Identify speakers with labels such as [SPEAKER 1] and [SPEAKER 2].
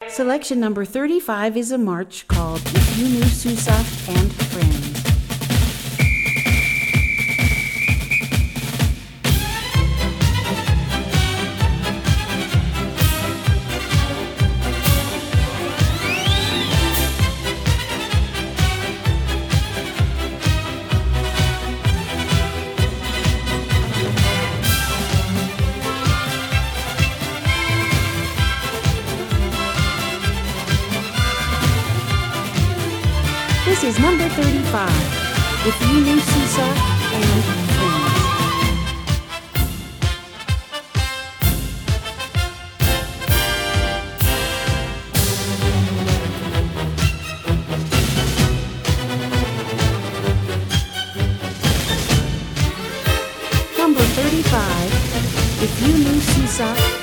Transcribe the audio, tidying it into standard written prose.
[SPEAKER 1] Selection number 35 is a march called If You Knew Sousa and Friends. This is number 35, If You Knew Sousa and Friends. Number 35, If You Knew Sousa